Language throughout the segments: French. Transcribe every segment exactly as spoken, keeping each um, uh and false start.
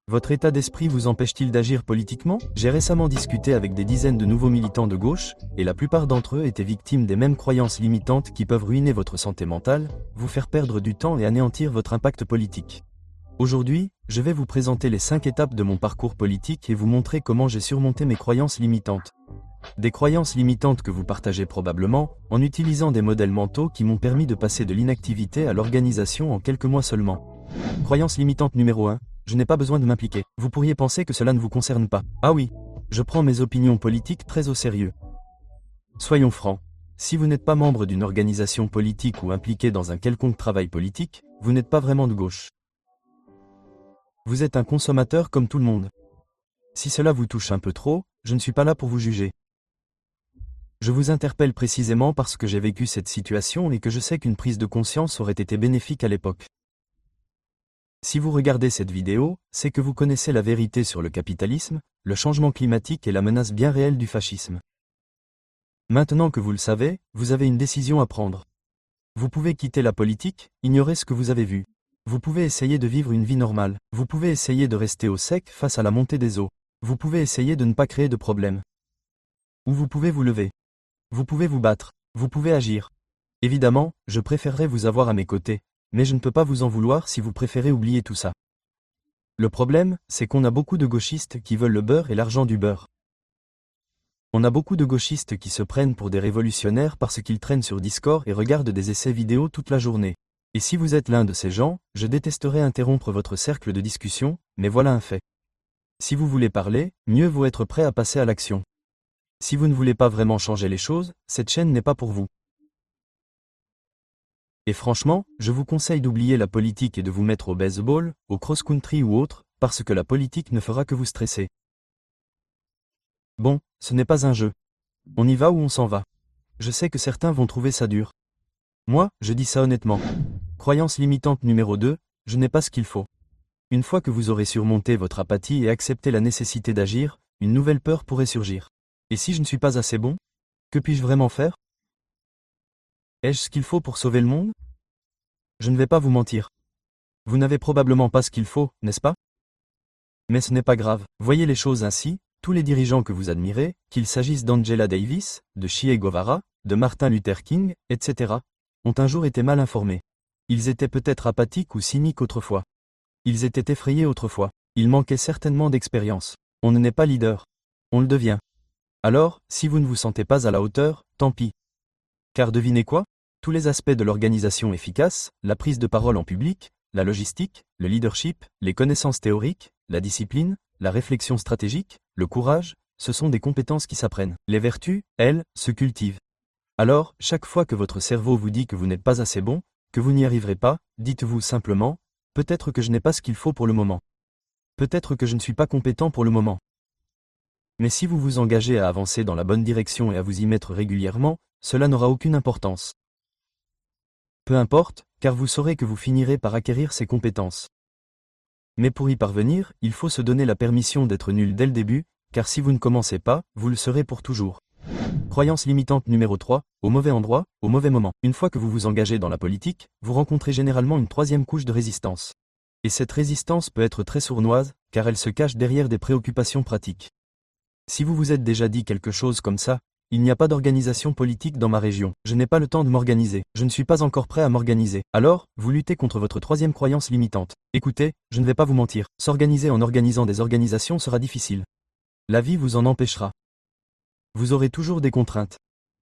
Votre état d'esprit vous empêche-t-il d'agir politiquement? J'ai récemment discuté avec des dizaines de nouveaux militants de gauche, et la plupart d'entre eux étaient victimes des mêmes croyances limitantes qui peuvent ruiner votre santé mentale, vous faire perdre du temps et anéantir votre impact politique. Aujourd'hui, je vais vous présenter les cinq étapes de mon parcours politique et vous montrer comment j'ai surmonté mes croyances limitantes. Des croyances limitantes que vous partagez probablement, en utilisant des modèles mentaux qui m'ont permis de passer de l'inactivité à l'organisation en quelques mois seulement. Croyance limitante numéro un. Je n'ai pas besoin de m'impliquer. Vous pourriez penser que cela ne vous concerne pas. Ah oui, je prends mes opinions politiques très au sérieux. Soyons francs. Si vous n'êtes pas membre d'une organisation politique ou impliqué dans un quelconque travail politique, vous n'êtes pas vraiment de gauche. Vous êtes un consommateur comme tout le monde. Si cela vous touche un peu trop, je ne suis pas là pour vous juger. Je vous interpelle précisément parce que j'ai vécu cette situation et que je sais qu'une prise de conscience aurait été bénéfique à l'époque. Si vous regardez cette vidéo, c'est que vous connaissez la vérité sur le capitalisme, le changement climatique et la menace bien réelle du fascisme. Maintenant que vous le savez, vous avez une décision à prendre. Vous pouvez quitter la politique, ignorer ce que vous avez vu. Vous pouvez essayer de vivre une vie normale. Vous pouvez essayer de rester au sec face à la montée des eaux. Vous pouvez essayer de ne pas créer de problème. Ou vous pouvez vous lever. Vous pouvez vous battre. Vous pouvez agir. Évidemment, je préférerais vous avoir à mes côtés. Mais je ne peux pas vous en vouloir si vous préférez oublier tout ça. Le problème, c'est qu'on a beaucoup de gauchistes qui veulent le beurre et l'argent du beurre. On a beaucoup de gauchistes qui se prennent pour des révolutionnaires parce qu'ils traînent sur Discord et regardent des essais vidéo toute la journée. Et si vous êtes l'un de ces gens, je détesterais interrompre votre cercle de discussion, mais voilà un fait. Si vous voulez parler, mieux vaut être prêt à passer à l'action. Si vous ne voulez pas vraiment changer les choses, cette chaîne n'est pas pour vous. Et franchement, je vous conseille d'oublier la politique et de vous mettre au baseball, au cross-country ou autre, parce que la politique ne fera que vous stresser. Bon, ce n'est pas un jeu. On y va ou on s'en va. Je sais que certains vont trouver ça dur. Moi, je dis ça honnêtement. Croyance limitante numéro deux, je n'ai pas ce qu'il faut. Une fois que vous aurez surmonté votre apathie et accepté la nécessité d'agir, une nouvelle peur pourrait surgir. Et si je ne suis pas assez bon? Que puis-je vraiment faire? Ai-je ce qu'il faut pour sauver le monde? Je ne vais pas vous mentir. Vous n'avez probablement pas ce qu'il faut, n'est-ce pas? Mais ce n'est pas grave. Voyez les choses ainsi, tous les dirigeants que vous admirez, qu'il s'agisse d'Angela Davis, de Che Guevara, de Martin Luther King, et cetera, ont un jour été mal informés. Ils étaient peut-être apathiques ou cyniques autrefois. Ils étaient effrayés autrefois. Ils manquaient certainement d'expérience. On ne naît pas leader. On le devient. Alors, si vous ne vous sentez pas à la hauteur, tant pis. Car devinez quoi? Tous les aspects de l'organisation efficace, la prise de parole en public, la logistique, le leadership, les connaissances théoriques, la discipline, la réflexion stratégique, le courage, ce sont des compétences qui s'apprennent. Les vertus, elles, se cultivent. Alors, chaque fois que votre cerveau vous dit que vous n'êtes pas assez bon, que vous n'y arriverez pas, dites-vous simplement, peut-être que je n'ai pas ce qu'il faut pour le moment. Peut-être que je ne suis pas compétent pour le moment. Mais si vous vous engagez à avancer dans la bonne direction et à vous y mettre régulièrement, cela n'aura aucune importance. Peu importe, car vous saurez que vous finirez par acquérir ces compétences. Mais pour y parvenir, il faut se donner la permission d'être nul dès le début, car si vous ne commencez pas, vous le serez pour toujours. Croyance limitante numéro trois, au mauvais endroit, au mauvais moment. Une fois que vous vous engagez dans la politique, vous rencontrez généralement une troisième couche de résistance. Et cette résistance peut être très sournoise, car elle se cache derrière des préoccupations pratiques. Si vous vous êtes déjà dit quelque chose comme ça, il n'y a pas d'organisation politique dans ma région, je n'ai pas le temps de m'organiser, je ne suis pas encore prêt à m'organiser. Alors, vous luttez contre votre troisième croyance limitante. Écoutez, je ne vais pas vous mentir, s'organiser en organisant des organisations sera difficile. La vie vous en empêchera. Vous aurez toujours des contraintes.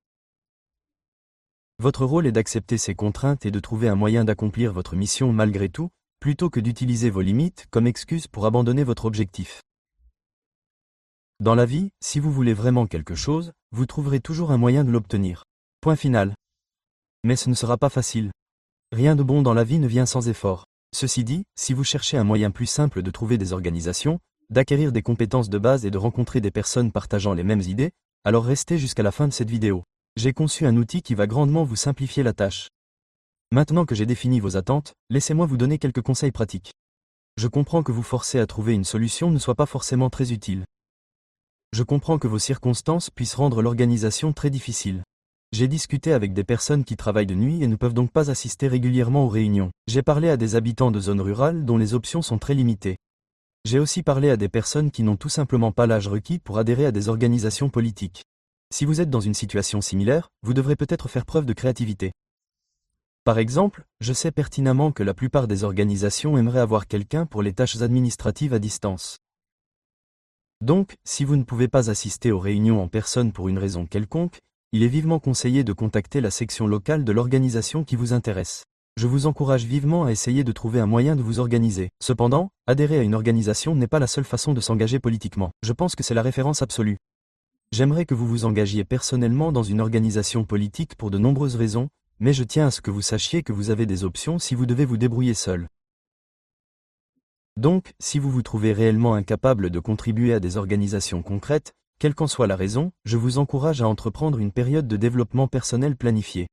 Votre rôle est d'accepter ces contraintes et de trouver un moyen d'accomplir votre mission malgré tout, plutôt que d'utiliser vos limites comme excuse pour abandonner votre objectif. Dans la vie, si vous voulez vraiment quelque chose, vous trouverez toujours un moyen de l'obtenir. Point final. Mais ce ne sera pas facile. Rien de bon dans la vie ne vient sans effort. Ceci dit, si vous cherchez un moyen plus simple de trouver des organisations, d'acquérir des compétences de base et de rencontrer des personnes partageant les mêmes idées, alors restez jusqu'à la fin de cette vidéo. J'ai conçu un outil qui va grandement vous simplifier la tâche. Maintenant que j'ai défini vos attentes, laissez-moi vous donner quelques conseils pratiques. Je comprends que vous forcer à trouver une solution ne soit pas forcément très utile. Je comprends que vos circonstances puissent rendre l'organisation très difficile. J'ai discuté avec des personnes qui travaillent de nuit et ne peuvent donc pas assister régulièrement aux réunions. J'ai parlé à des habitants de zones rurales dont les options sont très limitées. J'ai aussi parlé à des personnes qui n'ont tout simplement pas l'âge requis pour adhérer à des organisations politiques. Si vous êtes dans une situation similaire, vous devrez peut-être faire preuve de créativité. Par exemple, je sais pertinemment que la plupart des organisations aimeraient avoir quelqu'un pour les tâches administratives à distance. Donc, si vous ne pouvez pas assister aux réunions en personne pour une raison quelconque, il est vivement conseillé de contacter la section locale de l'organisation qui vous intéresse. Je vous encourage vivement à essayer de trouver un moyen de vous organiser. Cependant, adhérer à une organisation n'est pas la seule façon de s'engager politiquement. Je pense que c'est la référence absolue. J'aimerais que vous vous engagiez personnellement dans une organisation politique pour de nombreuses raisons, mais je tiens à ce que vous sachiez que vous avez des options si vous devez vous débrouiller seul. Donc, si vous vous trouvez réellement incapable de contribuer à des organisations concrètes, quelle qu'en soit la raison, je vous encourage à entreprendre une période de développement personnel planifiée.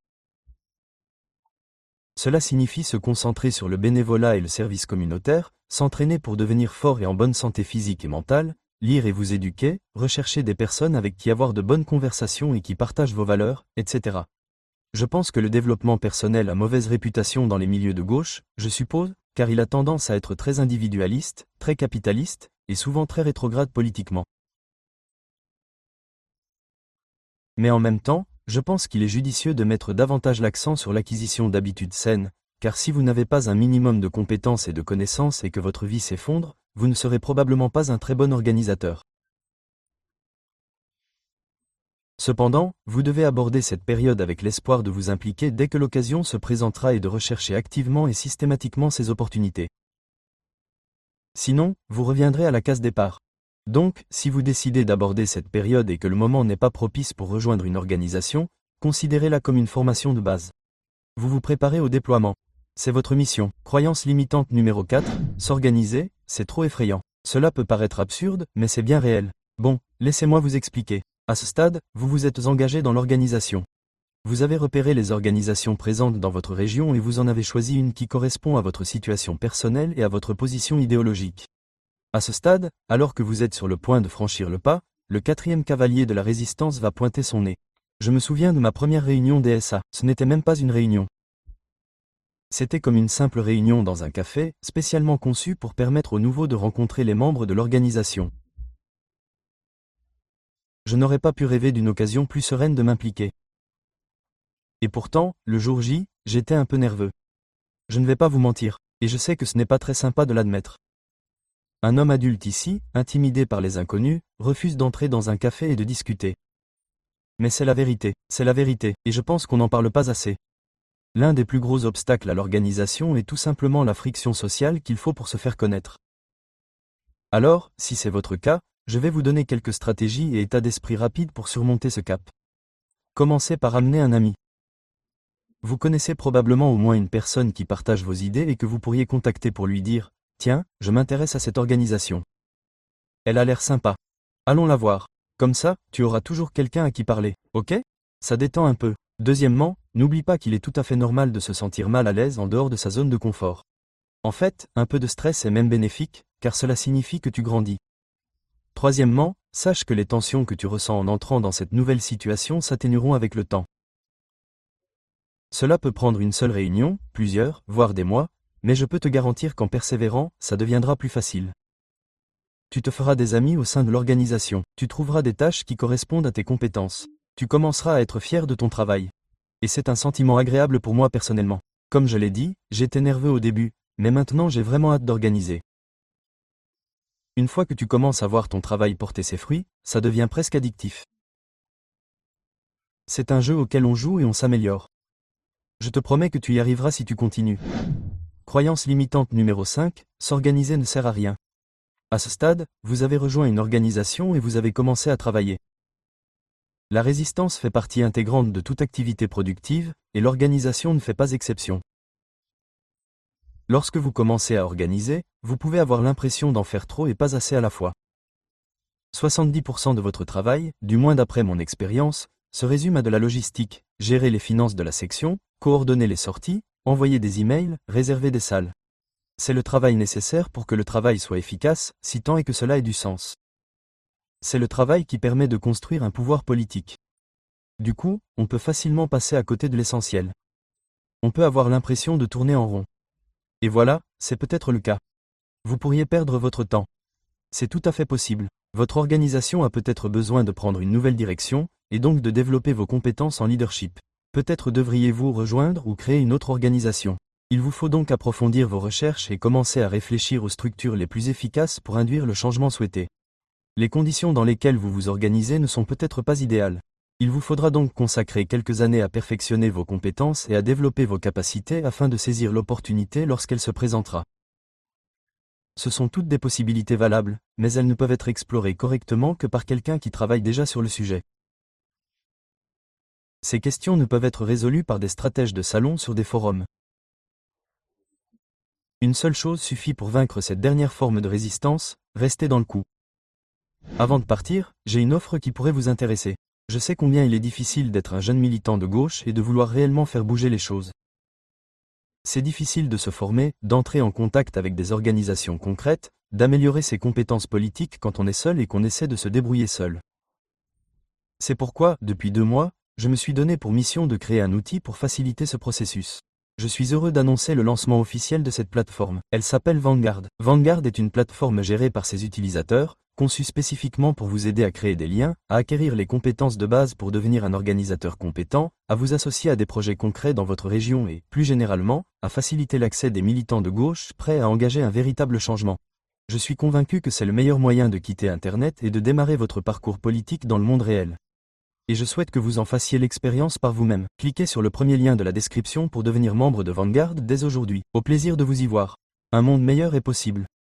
Cela signifie se concentrer sur le bénévolat et le service communautaire, s'entraîner pour devenir fort et en bonne santé physique et mentale, lire et vous éduquer, rechercher des personnes avec qui avoir de bonnes conversations et qui partagent vos valeurs, et cetera. Je pense que le développement personnel a mauvaise réputation dans les milieux de gauche, je suppose, car il a tendance à être très individualiste, très capitaliste, et souvent très rétrograde politiquement. Mais en même temps, je pense qu'il est judicieux de mettre davantage l'accent sur l'acquisition d'habitudes saines, car si vous n'avez pas un minimum de compétences et de connaissances et que votre vie s'effondre, vous ne serez probablement pas un très bon organisateur. Cependant, vous devez aborder cette période avec l'espoir de vous impliquer dès que l'occasion se présentera et de rechercher activement et systématiquement ces opportunités. Sinon, vous reviendrez à la case départ. Donc, si vous décidez d'aborder cette période et que le moment n'est pas propice pour rejoindre une organisation, considérez-la comme une formation de base. Vous vous préparez au déploiement. C'est votre mission. Croyance limitante numéro quatre, s'organiser, c'est trop effrayant. Cela peut paraître absurde, mais c'est bien réel. Bon, laissez-moi vous expliquer. À ce stade, vous vous êtes engagé dans l'organisation. Vous avez repéré les organisations présentes dans votre région et vous en avez choisi une qui correspond à votre situation personnelle et à votre position idéologique. À ce stade, alors que vous êtes sur le point de franchir le pas, le quatrième cavalier de la résistance va pointer son nez. Je me souviens de ma première réunion D S A. Ce n'était même pas une réunion. C'était comme une simple réunion dans un café, spécialement conçue pour permettre aux nouveaux de rencontrer les membres de l'organisation. Je n'aurais pas pu rêver d'une occasion plus sereine de m'impliquer. Et pourtant, le jour J, j'étais un peu nerveux. Je ne vais pas vous mentir, et je sais que ce n'est pas très sympa de l'admettre. Un homme adulte ici, intimidé par les inconnus, refuse d'entrer dans un café et de discuter. Mais c'est la vérité, c'est la vérité, et je pense qu'on n'en parle pas assez. L'un des plus gros obstacles à l'organisation est tout simplement la friction sociale qu'il faut pour se faire connaître. Alors, si c'est votre cas, je vais vous donner quelques stratégies et états d'esprit rapides pour surmonter ce cap. Commencez par amener un ami. Vous connaissez probablement au moins une personne qui partage vos idées et que vous pourriez contacter pour lui dire « Tiens, je m'intéresse à cette organisation. Elle a l'air sympa. Allons la voir. » Comme ça, tu auras toujours quelqu'un à qui parler, ok? Ça détend un peu. Deuxièmement, n'oublie pas qu'il est tout à fait normal de se sentir mal à l'aise en dehors de sa zone de confort. En fait, un peu de stress est même bénéfique, car cela signifie que tu grandis. Troisièmement, sache que les tensions que tu ressens en entrant dans cette nouvelle situation s'atténueront avec le temps. Cela peut prendre une seule réunion, plusieurs, voire des mois, mais je peux te garantir qu'en persévérant, ça deviendra plus facile. Tu te feras des amis au sein de l'organisation, tu trouveras des tâches qui correspondent à tes compétences. Tu commenceras à être fier de ton travail. Et c'est un sentiment agréable pour moi personnellement. Comme je l'ai dit, j'étais nerveux au début, mais maintenant j'ai vraiment hâte d'organiser. Une fois que tu commences à voir ton travail porter ses fruits, ça devient presque addictif. C'est un jeu auquel on joue et on s'améliore. Je te promets que tu y arriveras si tu continues. Croyance limitante numéro cinq, s'organiser ne sert à rien. À ce stade, vous avez rejoint une organisation et vous avez commencé à travailler. La résistance fait partie intégrante de toute activité productive, et l'organisation ne fait pas exception. Lorsque vous commencez à organiser, vous pouvez avoir l'impression d'en faire trop et pas assez à la fois. soixante-dix pour cent de votre travail, du moins d'après mon expérience, se résume à de la logistique, gérer les finances de la section, coordonner les sorties, envoyer des emails, réserver des salles. C'est le travail nécessaire pour que le travail soit efficace, si tant est que cela ait du sens. C'est le travail qui permet de construire un pouvoir politique. Du coup, on peut facilement passer à côté de l'essentiel. On peut avoir l'impression de tourner en rond. Et voilà, c'est peut-être le cas. Vous pourriez perdre votre temps. C'est tout à fait possible. Votre organisation a peut-être besoin de prendre une nouvelle direction, et donc de développer vos compétences en leadership. Peut-être devriez-vous rejoindre ou créer une autre organisation. Il vous faut donc approfondir vos recherches et commencer à réfléchir aux structures les plus efficaces pour induire le changement souhaité. Les conditions dans lesquelles vous vous organisez ne sont peut-être pas idéales. Il vous faudra donc consacrer quelques années à perfectionner vos compétences et à développer vos capacités afin de saisir l'opportunité lorsqu'elle se présentera. Ce sont toutes des possibilités valables, mais elles ne peuvent être explorées correctement que par quelqu'un qui travaille déjà sur le sujet. Ces questions ne peuvent être résolues par des stratèges de salon sur des forums. Une seule chose suffit pour vaincre cette dernière forme de résistance, rester dans le coup. Avant de partir, j'ai une offre qui pourrait vous intéresser. Je sais combien il est difficile d'être un jeune militant de gauche et de vouloir réellement faire bouger les choses. C'est difficile de se former, d'entrer en contact avec des organisations concrètes, d'améliorer ses compétences politiques quand on est seul et qu'on essaie de se débrouiller seul. C'est pourquoi, depuis deux mois, je me suis donné pour mission de créer un outil pour faciliter ce processus. Je suis heureux d'annoncer le lancement officiel de cette plateforme. Elle s'appelle Vanguard. Vanguard est une plateforme gérée par ses utilisateurs, conçue spécifiquement pour vous aider à créer des liens, à acquérir les compétences de base pour devenir un organisateur compétent, à vous associer à des projets concrets dans votre région et, plus généralement, à faciliter l'accès des militants de gauche prêts à engager un véritable changement. Je suis convaincu que c'est le meilleur moyen de quitter Internet et de démarrer votre parcours politique dans le monde réel. Et je souhaite que vous en fassiez l'expérience par vous-même. Cliquez sur le premier lien de la description pour devenir membre de Vanguard dès aujourd'hui. Au plaisir de vous y voir. Un monde meilleur est possible.